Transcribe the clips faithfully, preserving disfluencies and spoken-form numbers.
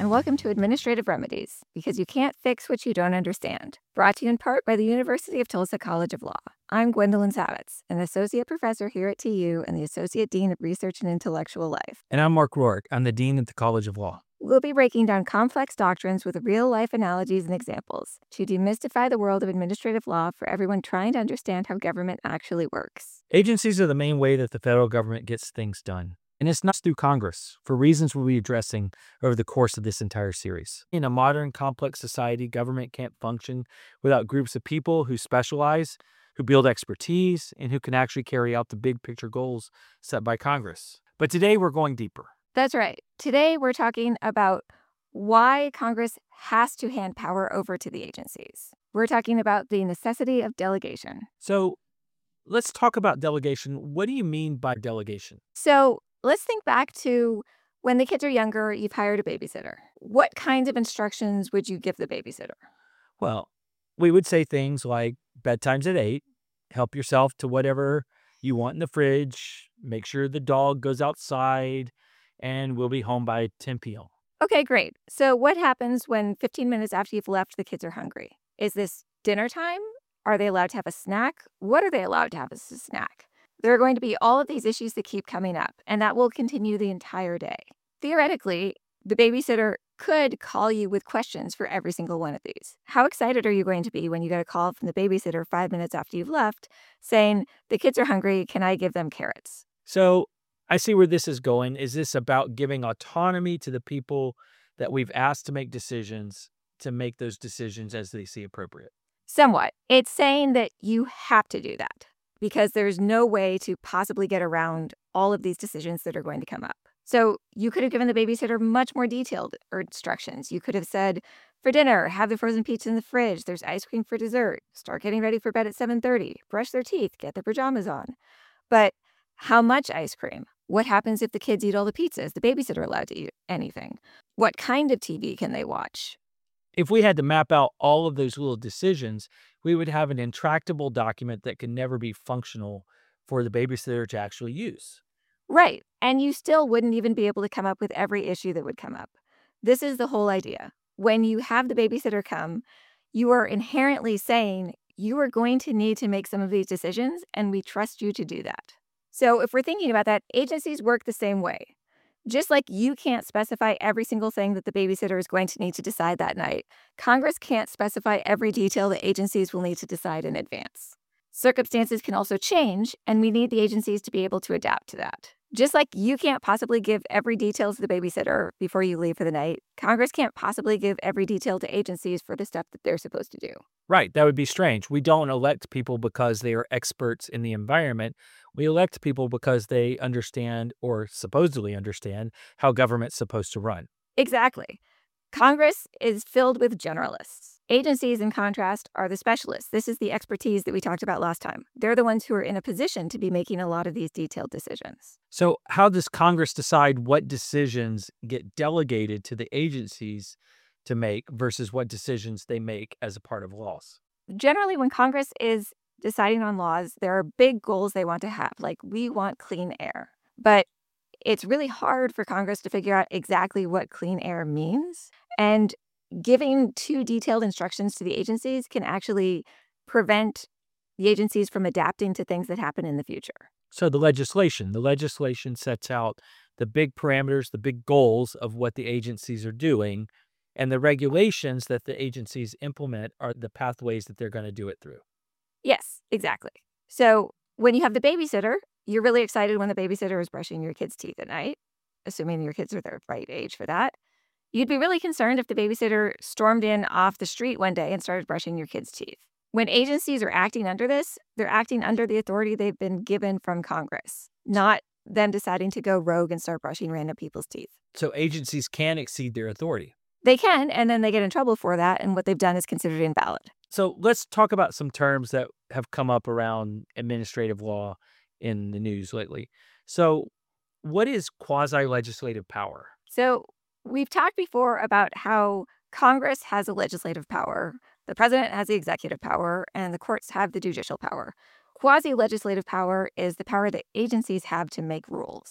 and welcome to Administrative Remedies, because you can't fix what you don't understand. Brought to you in part by the University of Tulsa College of Law. I'm Gwendolyn Savitz, an associate professor here at T U and the Associate Dean of Research and Intellectual Life. And I'm Mark Rourke. I'm the Dean at the College of Law. We'll be breaking down complex doctrines with real-life analogies and examples to demystify the world of administrative law for everyone trying to understand how government actually works. Agencies are the main way that the federal government gets things done. And it's not through Congress, for reasons we'll be addressing over the course of this entire series. In a modern, complex society, government can't function without groups of people who specialize, who build expertise, and who can actually carry out the big picture goals set by Congress. But today we're going deeper. That's right. Today we're talking about why Congress has to hand power over to the agencies. We're talking about the necessity of delegation. So let's talk about delegation. What do you mean by delegation? So let's think back to when the kids are younger, you've hired a babysitter. What kinds of instructions would you give the babysitter? Well, we would say things like bedtime's at eight, help yourself to whatever you want in the fridge, make sure the dog goes outside, and we'll be home by ten p.m. Okay, great. So what happens when fifteen minutes after you've left, the kids are hungry? Is this dinner time? Are they allowed to have a snack? What are they allowed to have as a snack? There are going to be all of these issues that keep coming up, and that will continue the entire day. Theoretically, the babysitter could call you with questions for every single one of these. How excited are you going to be when you get a call from the babysitter five minutes after you've left saying, the kids are hungry, can I give them carrots? So I see where this is going. Is this about giving autonomy to the people that we've asked to make decisions to make those decisions as they see appropriate? Somewhat. It's saying that you have to do that because there's no way to possibly get around all of these decisions that are going to come up. So you could have given the babysitter much more detailed instructions. You could have said, for dinner, have the frozen pizza in the fridge. There's ice cream for dessert. Start getting ready for bed at seven thirty. Brush their teeth. Get their pajamas on. But how much ice cream? What happens if the kids eat all the pizza? Is the babysitter allowed to eat anything? What kind of T V can they watch? If we had to map out all of those little decisions, we would have an intractable document that could never be functional for the babysitter to actually use. Right. And you still wouldn't even be able to come up with every issue that would come up. This is the whole idea. When you have the babysitter come, you are inherently saying you are going to need to make some of these decisions, and we trust you to do that. So if we're thinking about that, agencies work the same way. Just like you can't specify every single thing that the babysitter is going to need to decide that night, Congress can't specify every detail that agencies will need to decide in advance. Circumstances can also change, and we need the agencies to be able to adapt to that. Just like you can't possibly give every detail to the babysitter before you leave for the night, Congress can't possibly give every detail to agencies for the stuff that they're supposed to do. Right. That would be strange. We don't elect people because they are experts in the environment. We elect people because they understand or supposedly understand how government's supposed to run. Exactly. Congress is filled with generalists. Agencies, in contrast, are the specialists. This is the expertise that we talked about last time. They're the ones who are in a position to be making a lot of these detailed decisions. So how does Congress decide what decisions get delegated to the agencies to make versus what decisions they make as a part of laws? Generally, when Congress is deciding on laws, there are big goals they want to have, like we want clean air. But it's really hard for Congress to figure out exactly what clean air means. And giving too detailed instructions to the agencies can actually prevent the agencies from adapting to things that happen in the future. So the legislation, the legislation sets out the big parameters, the big goals of what the agencies are doing, and the regulations that the agencies implement are the pathways that they're going to do it through. Yes, exactly. So when you have the babysitter, you're really excited when the babysitter is brushing your kids' teeth at night, assuming your kids are the right age for that. You'd be really concerned if the babysitter stormed in off the street one day and started brushing your kids' teeth. When agencies are acting under this, they're acting under the authority they've been given from Congress, not them deciding to go rogue and start brushing random people's teeth. So agencies can exceed their authority. They can, and then they get in trouble for that, and what they've done is considered invalid. So let's talk about some terms that have come up around administrative law in the news lately. So what is quasi-legislative power? So we've talked before about how Congress has a legislative power, the president has the executive power, and the courts have the judicial power. Quasi-legislative power is the power that agencies have to make rules.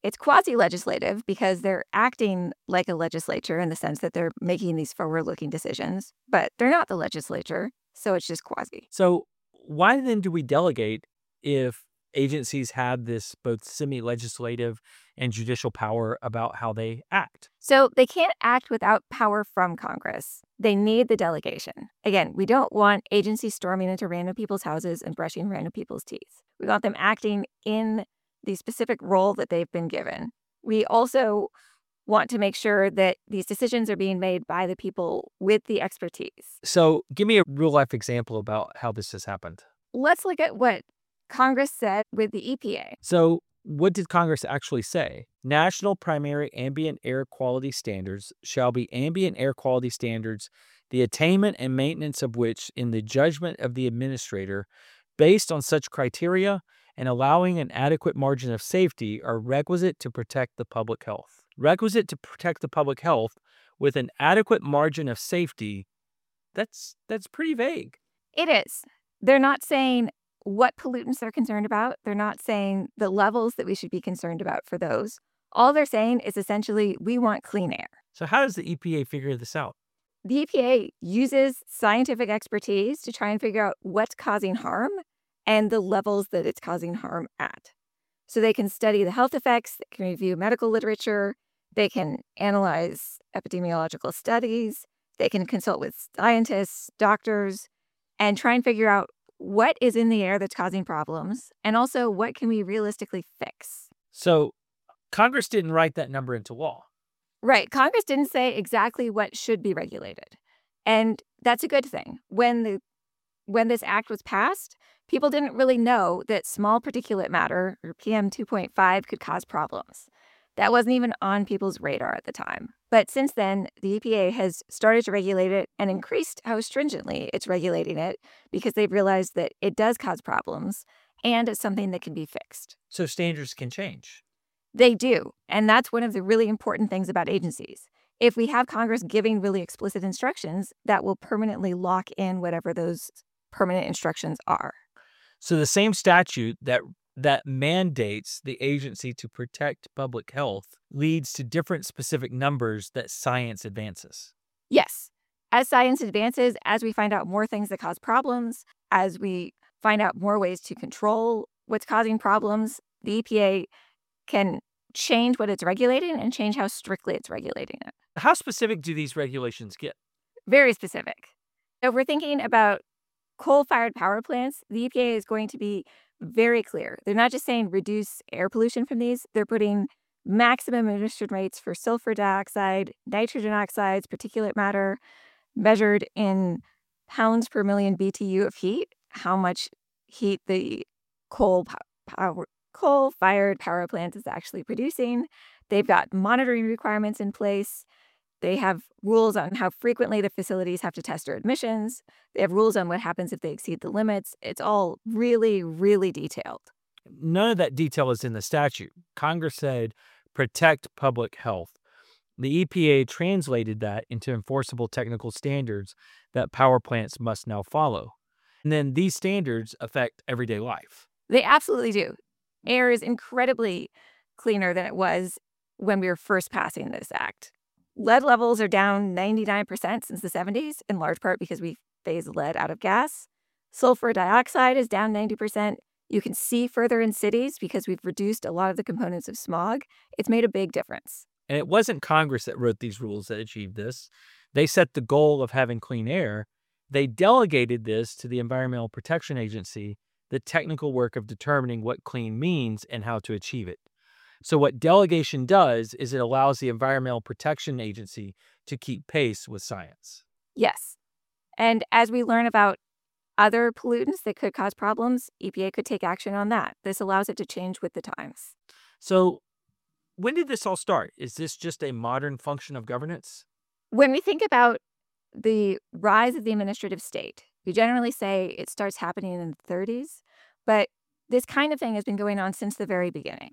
It's quasi-legislative because they're acting like a legislature in the sense that they're making these forward-looking decisions, but they're not the legislature, so it's just quasi. So why then do we delegate if agencies have this both semi-legislative and judicial power about how they act? So they can't act without power from Congress. They need the delegation. Again, we don't want agencies storming into random people's houses and brushing random people's teeth. We want them acting in the specific role that they've been given. We also want to make sure that these decisions are being made by the people with the expertise. So give me a real life example about how this has happened. Let's look at what Congress said with the E P A. So what did Congress actually say? National primary ambient air quality standards shall be ambient air quality standards, the attainment and maintenance of which, in the judgment of the administrator, based on such criteria and allowing an adequate margin of safety, are requisite to protect the public health. Requisite to protect the public health with an adequate margin of safety, that's that's pretty vague. It is. They're not saying what pollutants they're concerned about. They're not saying the levels that we should be concerned about for those. All they're saying is essentially, we want clean air. So how does the E P A figure this out? The E P A uses scientific expertise to try and figure out what's causing harm and the levels that it's causing harm at. So they can study the health effects, they can review medical literature, they can analyze epidemiological studies, they can consult with scientists, doctors, and try and figure out what is in the air that's causing problems, and also what can we realistically fix. So Congress didn't write that number into law. Right. Congress didn't say exactly what should be regulated. And that's a good thing. When the when this act was passed, people didn't really know that small particulate matter, or P M two point five, could cause problems. That wasn't even on people's radar at the time. But since then, the E P A has started to regulate it and increased how stringently it's regulating it because they've realized that it does cause problems and it's something that can be fixed. So standards can change. They do. And that's one of the really important things about agencies. If we have Congress giving really explicit instructions, that will permanently lock in whatever those permanent instructions are. So the same statute that that mandates the agency to protect public health leads to different specific numbers that science advances. Yes. As science advances, as we find out more things that cause problems, as we find out more ways to control what's causing problems, the E P A can change what it's regulating and change how strictly it's regulating it. How specific do these regulations get? Very specific. If we're thinking about coal-fired power plants, the E P A is going to be very clear. They're not just saying reduce air pollution from these. They're putting maximum emission rates for sulfur dioxide, nitrogen oxides, particulate matter, measured in pounds per million B T U of heat, how much heat the coal power coal-fired power plant is actually producing. They've got monitoring requirements in place. They have rules on how frequently the facilities have to test their emissions. They have rules on what happens if they exceed the limits. It's all really, really detailed. None of that detail is in the statute. Congress said protect public health. The E P A translated that into enforceable technical standards that power plants must now follow. And then these standards affect everyday life. They absolutely do. Air is incredibly cleaner than it was when we were first passing this act. Lead levels are down ninety-nine percent since the seventies, in large part because we phased lead out of gas. Sulfur dioxide is down ninety percent. You can see further in cities because we've reduced a lot of the components of smog. It's made a big difference. And it wasn't Congress that wrote these rules that achieved this. They set the goal of having clean air. They delegated this to the Environmental Protection Agency, the technical work of determining what clean means and how to achieve it. So what delegation does is it allows the Environmental Protection Agency to keep pace with science. Yes. And as we learn about other pollutants that could cause problems, E P A could take action on that. This allows it to change with the times. So when did this all start? Is this just a modern function of governance? When we think about the rise of the administrative state, we generally say it starts happening in the thirties, but this kind of thing has been going on since the very beginning.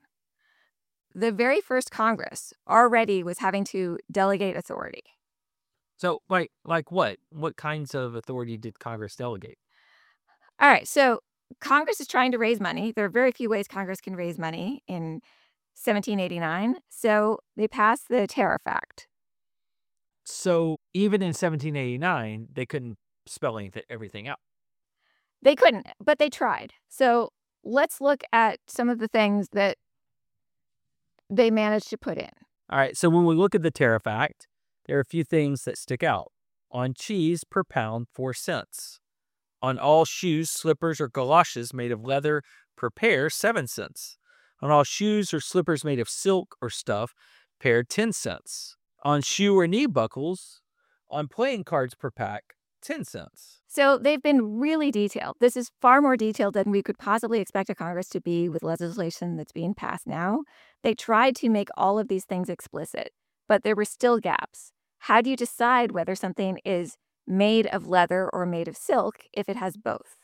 The very first Congress already was having to delegate authority. So, like, like what? What kinds of authority did Congress delegate? All right, so Congress is trying to raise money. There are very few ways Congress can raise money in seventeen eighty-nine. So they passed the Tariff Act. So even in seventeen eighty-nine, they couldn't spell anything, everything out. They couldn't, but they tried. So let's look at some of the things that they managed to put in. All right. So when we look at the Tariff Act, there are a few things that stick out. On cheese per pound, four cents. On all shoes, slippers, or galoshes made of leather per pair, seven cents. On all shoes or slippers made of silk or stuff, pair, ten cents. On shoe or knee buckles, on playing cards per pack, ten cents. So they've been really detailed. This is far more detailed than we could possibly expect a Congress to be with legislation that's being passed now. They tried to make all of these things explicit, but there were still gaps. How do you decide whether something is made of leather or made of silk if it has both?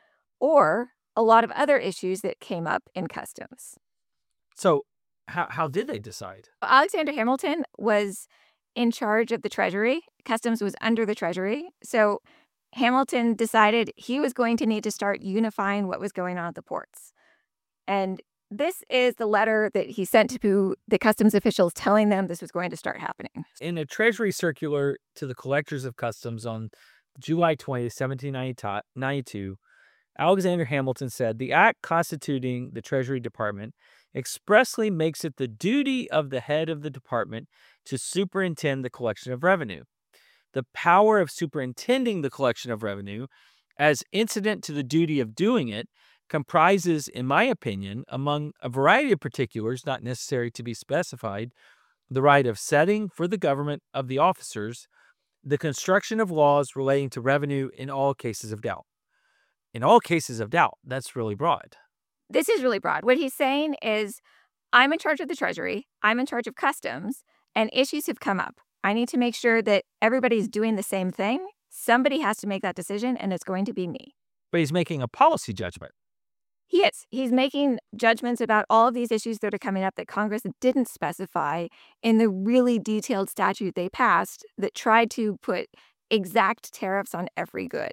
Or a lot of other issues that came up in customs. So how, how did they decide? Alexander Hamilton was in charge of the Treasury. Customs was under the Treasury. So Hamilton decided he was going to need to start unifying what was going on at the ports. And this is the letter that he sent to the customs officials telling them this was going to start happening. In a Treasury circular to the collectors of customs on July twentieth, seventeen ninety-two, Alexander Hamilton said, "The act constituting the Treasury Department expressly makes it the duty of the head of the department to superintend the collection of revenue. The power of superintending the collection of revenue, as incident to the duty of doing it, comprises, in my opinion, among a variety of particulars not necessary to be specified, the right of setting for the government of the officers the construction of laws relating to revenue in all cases of doubt." In all cases of doubt, that's really broad. This is really broad. What he's saying is, I'm in charge of the Treasury, I'm in charge of customs, and issues have come up. I need to make sure that everybody's doing the same thing. Somebody has to make that decision, and it's going to be me. But he's making a policy judgment. He is. He's making judgments about all of these issues that are coming up that Congress didn't specify in the really detailed statute they passed that tried to put exact tariffs on every good.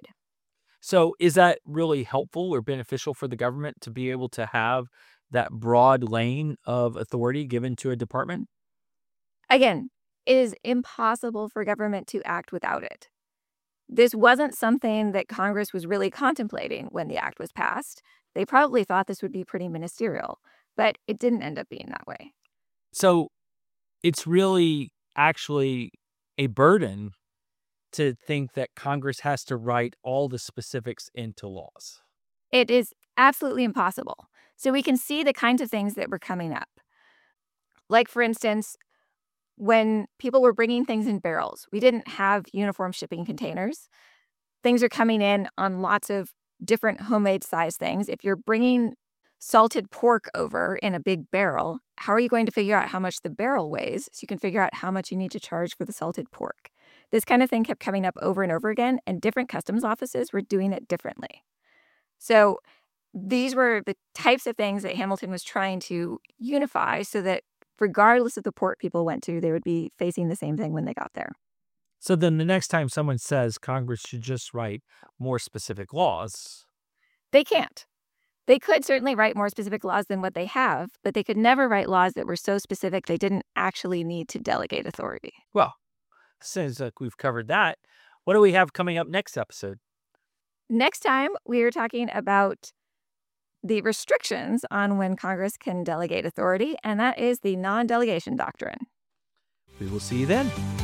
So is that really helpful or beneficial for the government to be able to have that broad lane of authority given to a department? Again, it is impossible for government to act without it. This wasn't something that Congress was really contemplating when the act was passed. They probably thought this would be pretty ministerial, but it didn't end up being that way. So it's really actually a burden to think that Congress has to write all the specifics into laws. It is absolutely impossible. So we can see the kinds of things that were coming up. Like, for instance, when people were bringing things in barrels, we didn't have uniform shipping containers. Things are coming in on lots of different homemade size things. If you're bringing salted pork over in a big barrel, how are you going to figure out how much the barrel weighs so you can figure out how much you need to charge for the salted pork? This kind of thing kept coming up over and over again, and different customs offices were doing it differently. So these were the types of things that Hamilton was trying to unify so that regardless of the port people went to, they would be facing the same thing when they got there. So then the next time someone says Congress should just write more specific laws, they can't. They could certainly write more specific laws than what they have, but they could never write laws that were so specific they didn't actually need to delegate authority. Well, since uh, we've covered that, what do we have coming up next episode? Next time, we are talking about the restrictions on when Congress can delegate authority, and that is the non-delegation doctrine. We will see you then.